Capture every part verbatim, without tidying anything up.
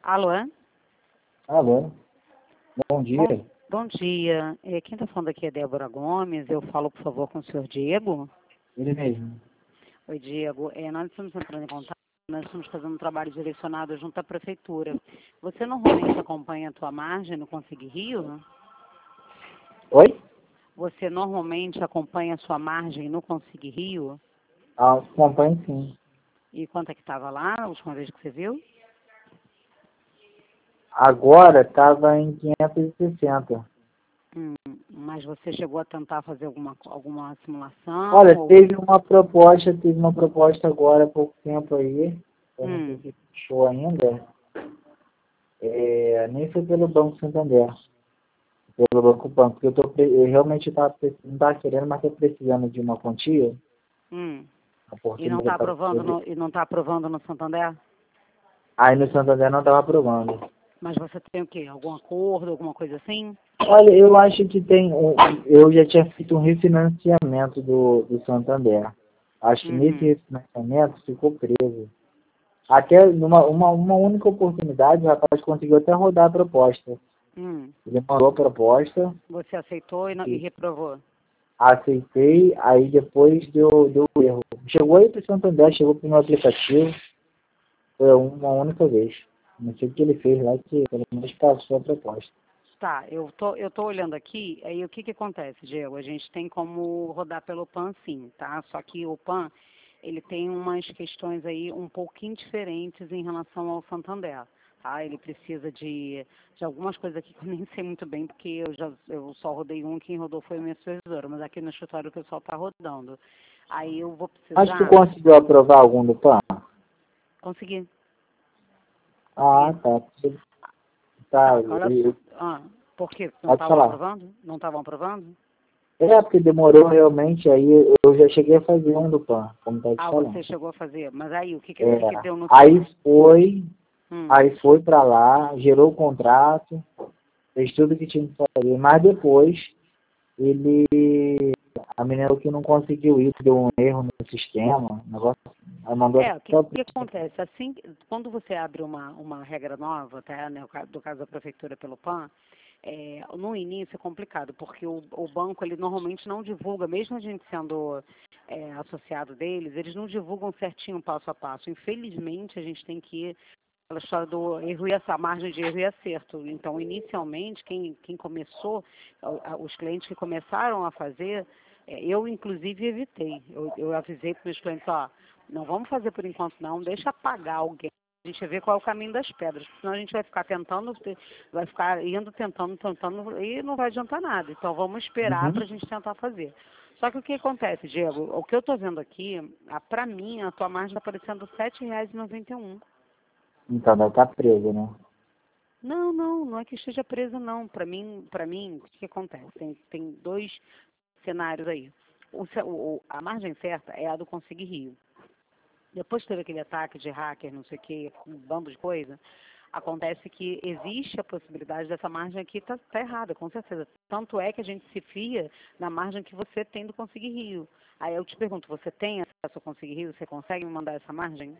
Alô? Alô, bom dia. Bom, bom dia. É, quem está falando aqui é Débora Gomes. Eu falo, por favor, com o senhor Diego. Ele mesmo. Oi, Diego. É, nós estamos entrando em contato. Nós estamos fazendo um trabalho direcionado junto à prefeitura. Você normalmente acompanha a tua margem no Consegui Rio? Oi? Você normalmente acompanha a sua margem no Consegui Rio? Ah, acompanho sim. E quanto é que estava lá a última vez que você viu? Agora estava em quinhentos e sessenta. Hum, mas você chegou a tentar fazer alguma, alguma simulação? Olha, Ou... teve uma proposta, teve uma proposta agora há pouco tempo aí, eu não sei Hum. se fechou ainda, é, nem foi pelo Banco Santander, pelo Banco Pan, porque eu, tô, pre- eu realmente tava, pre- não estava querendo, mas estou precisando de uma quantia, Hum. a E não oportunidade está para aprovando poder. no, e não está aprovando no Santander? Aí no Santander não estava aprovando. Mas você tem o quê? Algum acordo, alguma coisa assim? Olha, eu acho que tem. um- Eu já tinha feito um refinanciamento do, do Santander. Acho que nesse Uhum. refinanciamento ficou preso. Até numa uma, uma única oportunidade, o rapaz conseguiu até rodar a proposta. Hum. Ele mandou a proposta, Você aceitou e, não, e e reprovou? aceitei, aí depois deu, deu erro. Chegou aí para o Santander, chegou para o meu aplicativo, foi uma única vez. Não sei o que ele fez lá, que pelo menos passou a proposta. Tá, eu tô, eu tô olhando aqui, aí o que que acontece, Diego? A gente tem como rodar pelo P A N sim, tá? Só que o P A N, ele tem umas questões aí um pouquinho diferentes em relação ao Santander, tá? Ele precisa de, de algumas coisas aqui que eu nem sei muito bem, porque eu já eu só rodei um, quem rodou foi a minha supervisora, mas aqui no escritório o pessoal tá rodando. Aí eu vou Mas tu precisar conseguiu aprovar algum do P A N? conseguir, Ah, conseguir. tá. Tá, Tá, olha só. eu- Ah, por quê? Não pode estavam falar. aprovando? Não estavam aprovando? É, porque demorou realmente, aí eu já cheguei a fazer um do P A N, como tá te Ah, falando. você chegou a fazer. Mas aí, o que, que, o É, que, que deu no aí seu? foi, Hum. aí foi pra lá, gerou o contrato, fez tudo que tinha que fazer, mas depois ele, a menina que não conseguiu ir, deu um erro no sistema, o negócio, aí mandou É, o que, até o que acontece? Assim, quando você abre uma, uma regra nova, tá, né, o ca- do caso da prefeitura pelo P A N, é, no início é complicado, porque o, o banco, ele normalmente não divulga, mesmo a gente sendo é, associado deles, eles não divulgam certinho passo a passo. Infelizmente, a gente tem que ir pela história do erro e essa margem de erro e acerto. Então, inicialmente, quem, quem começou, a- a- os clientes que começaram a fazer, é, eu inclusive evitei. Eu, eu avisei para os meus clientes, ó, não vamos fazer por enquanto não, deixa pagar alguém. A gente vê qual é o caminho das pedras, senão a gente vai ficar tentando, ter- vai ficar indo, tentando, tentando, e não vai adiantar nada. Então vamos esperar para a Uhum. gente tentar fazer. Só que o que acontece, Diego? O que eu estou vendo aqui, para mim, a tua margem está aparecendo sete reais e noventa e um. Então vai estar preso, né? Não, não, não é que esteja presa, não. Para mim, para mim, o que, que acontece? Tem, tem dois cenários aí. O, ce- o- a margem certa é a do Consegui Rio. Depois teve aquele ataque de hacker, não sei o quê, um bando de coisa, acontece que existe a possibilidade dessa margem aqui estar tá, tá errada, com certeza. Tanto é que a gente se fia na margem que você tem do Consegui Rio. Aí eu te pergunto, você tem acesso ao Consegui Rio? Você consegue me mandar essa margem?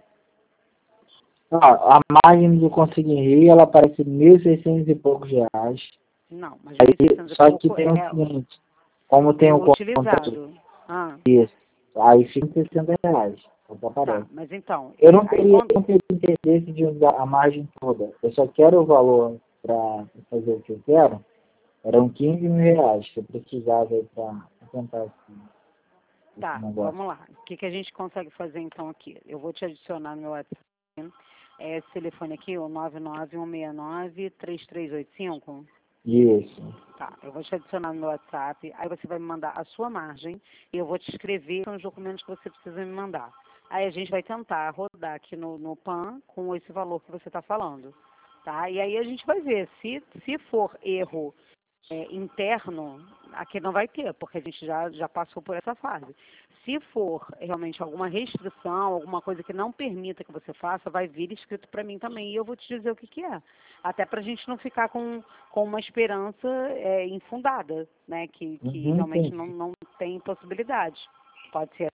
Ah, a margem do Conseguir Rir, ela aparece mil e seiscentos e poucos reais. Não, mas Aí, mil e seiscentos e só que pouco tem o é seguinte, como tem o o contrato utilizado. Ah, isso, aí fica sessenta reais, só tá, aparece. mas então, Eu é, não aí teria, quando... não teria interesse de usar a margem toda. Eu só quero o valor para fazer o que eu quero. Eram quinze mil reais que eu precisava para tentar esse, esse Tá, negócio. vamos lá. O que, que a gente consegue fazer então aqui? Eu vou te adicionar no meu WhatsApp. É esse telefone aqui, o nove nove um seis nove três três oito cinco. Isso. Tá, eu vou te adicionar no meu WhatsApp, aí você vai me mandar a sua margem e eu vou te escrever os documentos que você precisa me mandar. Aí a gente vai tentar rodar aqui no, no P A N com esse valor que você está falando, tá? E aí a gente vai ver, se, se for erro é, interno, aqui não vai ter, porque a gente já, já passou por essa fase. Se for realmente alguma restrição, alguma coisa que não permita que você faça, vai vir escrito para mim também e eu vou te dizer o que, que é. Até para a gente não ficar com, com uma esperança é, infundada, né? Que, que Uhum, realmente entendi. não, não tem possibilidade. Pode ser.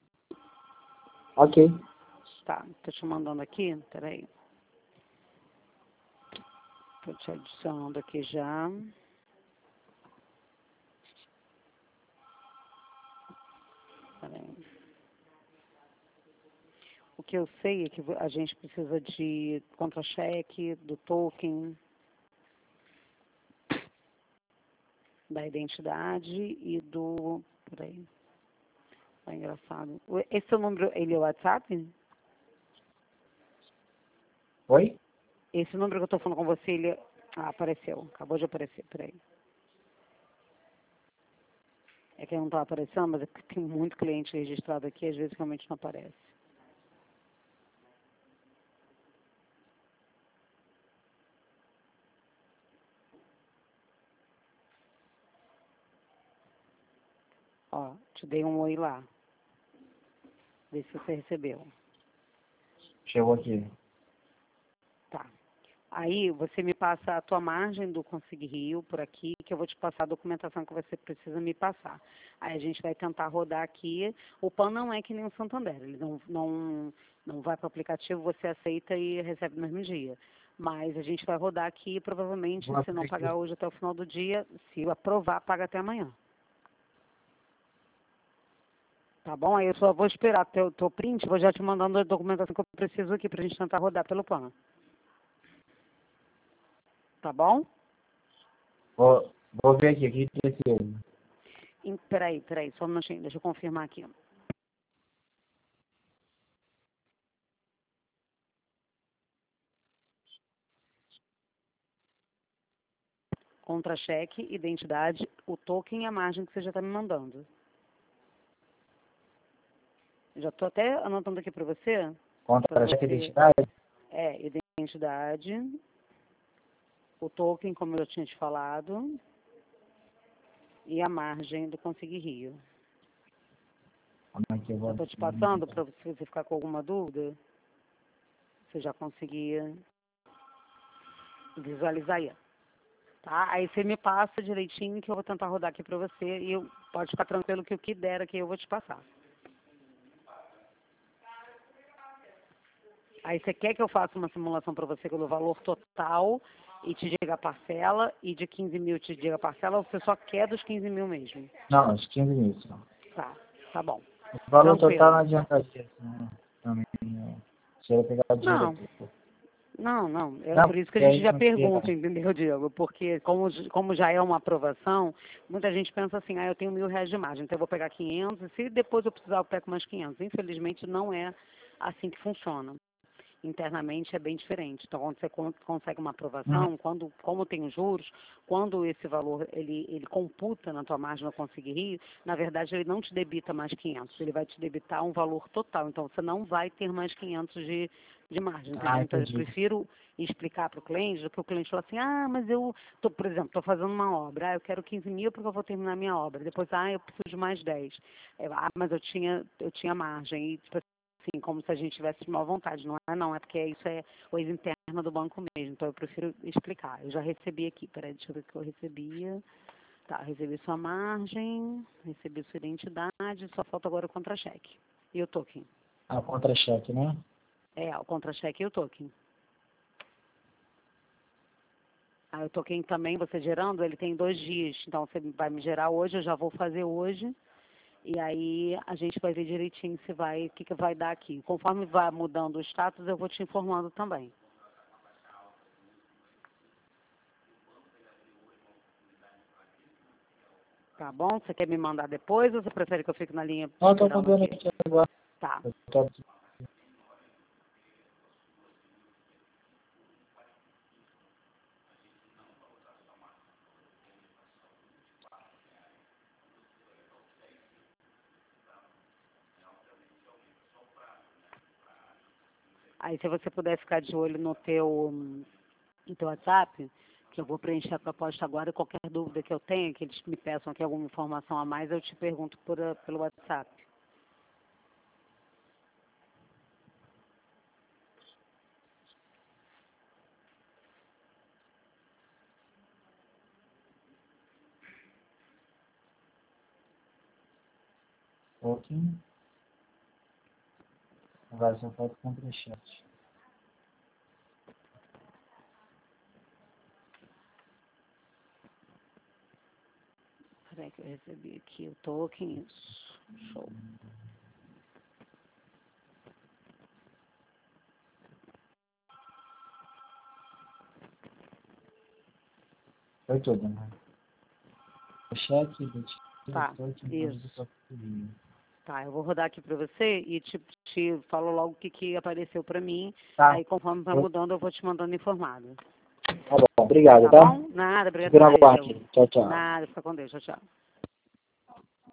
Ok. Tá, tô te mandando aqui, peraí. Estou te adicionando aqui já. Peraí. O que eu sei é que a gente precisa de contra-cheque, do token, da identidade e do... Peraí. Tá engraçado. Esse seu número, ele é o WhatsApp? Oi? Esse número que eu estou falando com você, ele... Ah, apareceu. Acabou de aparecer. Peraí. É que não está aparecendo, mas é porque tem muito cliente registrado aqui, às vezes realmente não aparece. Ó, te dei um oi lá. Vê se você recebeu. Chegou aqui. Tá. Aí você me passa a tua margem do Consig Rio por aqui, que eu vou te passar a documentação que você precisa me passar. Aí a gente vai tentar rodar aqui. O P A N não é que nem o Santander. Ele não, não, não vai para o aplicativo, você aceita e recebe no mesmo dia. Mas a gente vai rodar aqui e provavelmente, Vou se não abrir pagar aqui. hoje até o final do dia, se aprovar, paga até amanhã. Tá bom? Aí eu só vou esperar teu, teu print, vou já te mandando a documentação que eu preciso aqui pra gente tentar rodar pelo P A N. Tá bom? Vou, vou ver aqui, aqui precisa. Em, peraí, peraí, só um minutinho, deixa eu confirmar aqui. Contra-cheque, identidade, o token e a margem que você já está me mandando. Já estou até anotando aqui para você. Para Contra-cheque de você, identidade? é, identidade, o token, como eu tinha te falado, e a margem do Consig Rio. Como é que eu Eu vou... estou te passando para você ficar com alguma dúvida. Você já conseguia visualizar aí. Tá? Aí você me passa direitinho que eu vou tentar rodar aqui para você e eu, pode ficar tranquilo que o que der aqui eu vou te passar. Aí você quer que eu faça uma simulação para você pelo valor total e te diga a parcela e de quinze mil te diga a parcela ou você só quer dos quinze mil mesmo? Não, os quinze mil só. Tá, tá bom. O valor total não Tranquilo. adiantaria. Né? Também, é, se eu pegar dinheiro Não, aqui. não, não. É Não, por isso que a porque gente aí já não queria... pergunta, entendeu, Diego? Porque como, como já é uma aprovação, muita gente pensa assim, ah, eu tenho mil reais de margem, então eu vou pegar quinhentos, e se depois eu precisar eu pego mais quinhentos. Infelizmente não é assim que funciona. Internamente é bem diferente. Então, quando você con- consegue uma Uhum. aprovação, quando, como tem os juros, quando esse valor ele, ele computa na tua margem no Consig Rio, na verdade ele não te debita mais quinhentos, ele vai te debitar um valor total. Então, você não vai ter mais quinhentos de, de margem, Ah, entendeu? Então, eu entendi. prefiro explicar para o cliente do que o cliente fala assim, ah, mas eu, tô, por exemplo, estou fazendo uma obra, ah, eu quero quinze mil porque eu vou terminar minha obra. Depois, ah, eu preciso de mais dez. É, ah, mas eu tinha, eu tinha margem. E, tipo, assim, como se a gente tivesse de má vontade, não é não, é porque isso é coisa interna do banco mesmo, então eu prefiro explicar. Eu já recebi aqui, peraí, deixa eu ver o que eu recebia. Tá, recebi sua margem, recebi sua identidade, só falta agora o contra-cheque. E o token? Ah, contra-cheque, né? É, o contra-cheque e o token. Aí o token também, você gerando, ele tem dois dias, então você vai me gerar hoje, eu já vou fazer hoje. E aí a gente vai ver direitinho se vai, o que, que vai dar aqui. Conforme vai mudando o status, eu vou te informando também. Tá bom? Você quer me mandar depois ou você prefere que eu fique na linha Não, eu tô esperando fazendo aqui? aqui agora. Tá. Eu tô... Aí se você puder ficar de olho no teu, no teu WhatsApp, que eu vou preencher a proposta agora, e qualquer dúvida que eu tenha, que eles me peçam aqui alguma informação a mais, eu te pergunto por, eh, pelo WhatsApp. Ok. Agora só falta contra-cheque. Peraí que eu recebi aqui o token, isso. Show. Foi tudo, né? O cheque, Tá, isso. Tá, eu vou rodar aqui para você e te, te falo logo o que, que apareceu para mim. Tá. Aí, conforme vai mudando, eu vou te mandando informado. Tá bom, obrigado, Tá tá? bom? Nada, obrigada Fico na a guarda. você. Tchau, tchau. Nada, fica com Deus. Tchau, tchau.